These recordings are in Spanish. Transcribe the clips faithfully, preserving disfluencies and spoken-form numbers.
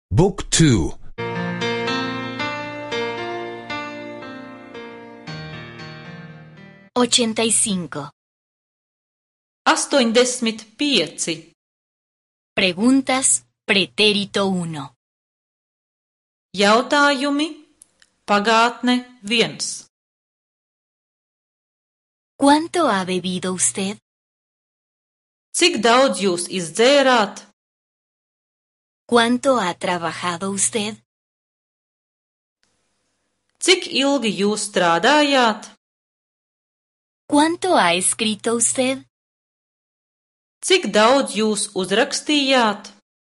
บุ๊กทู ochenta y cinco. Astoņdesmit pieci. Preguntas pretérito uno. Jautājumi pagātne viens. ¿Cuánto ha bebido usted? Cik daudz jūs izdzērāt? ¿Cuánto ha trabajado usted? Cik ilgi jūs strādājāt? ¿Cuánto ha escrito usted? Cik daudz jūs uzrakstījāt?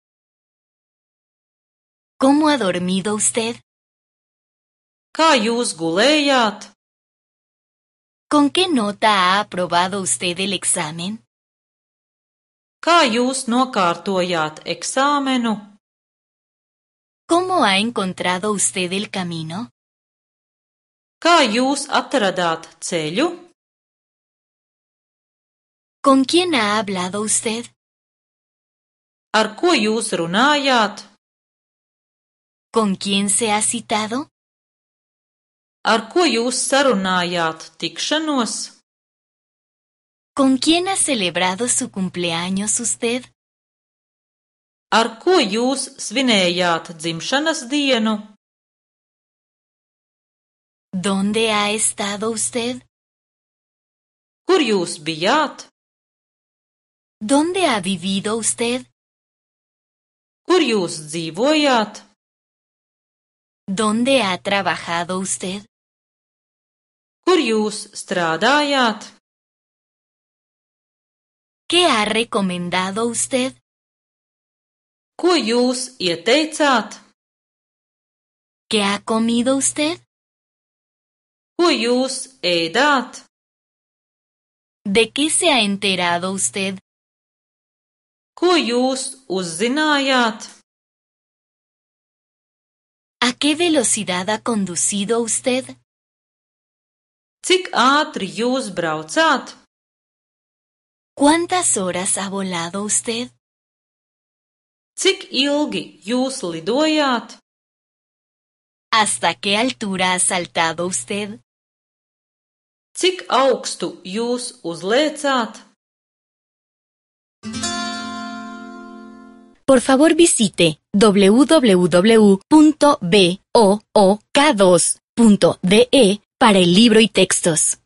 ¿Cómo ha dormido usted? Kā jūs gulējāt? ¿Con qué nota ha aprobado usted el examen? Kā jūs nokārtojāt eksāmenu? ¿Cómo ha encontrado usted el camino? Kā jūs atradāt ceļu? ¿Con quién ha hablado usted? Ar ko jūs runājāt? ¿Con quién se ha citado? Ar ko jūs sarunājāt tikšanos? ¿Con quién ha celebrado su cumpleaños usted? Ar ko jūs svinējāt dzimšanas dienu? ¿Dónde ha estado usted? Kur jūs bijāt? ¿Dónde ha vivido usted? Kur jūs dzīvojāt? ¿Dónde ha trabajado usted? Kur jūs strādājāt? ¿Qué ha recomendado usted? Ko jūs ieteicāt? ¿Qué ha comido usted? Ko jūs ēdāt? ¿De qué se ha enterado usted? Ko jūs uzzinājāt? ¿A qué velocidad ha conducido usted? Cik ātri jūs braucāt? ¿Cuántas horas ha volado usted? Cik ilgi jūs lidojāt? ¿Hasta qué altura ha saltado usted? Cik augstu jūs uzlēcāt? Por favor visite doble u doble u doble u punto book dos punto de para el libro y textos.